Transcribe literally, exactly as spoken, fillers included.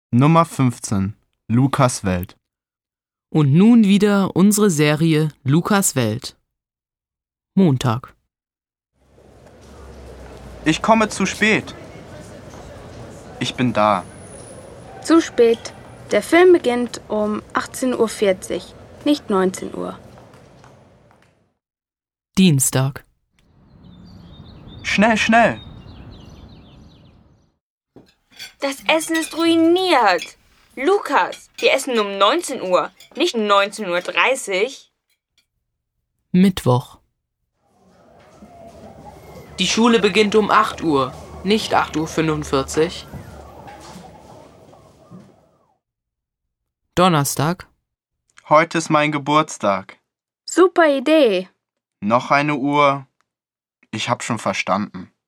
Nummer fünfzehn. Lukas Welt. Und nun wieder unsere Serie Lukas Welt. Montag. Ich komme zu spät. Ich bin da. Zu spät. Der Film beginnt um achtzehn Uhr vierzig, nicht neunzehn Uhr. Dienstag. Schnell, schnell. Das Essen ist ruiniert. Lukas, wir essen um neunzehn Uhr, nicht neunzehn Uhr dreißig. Mittwoch. Die Schule beginnt um acht Uhr, nicht acht Uhr fünfundvierzig. Donnerstag. Heute ist mein Geburtstag. Super Idee. Noch eine Uhr. Ich hab schon verstanden.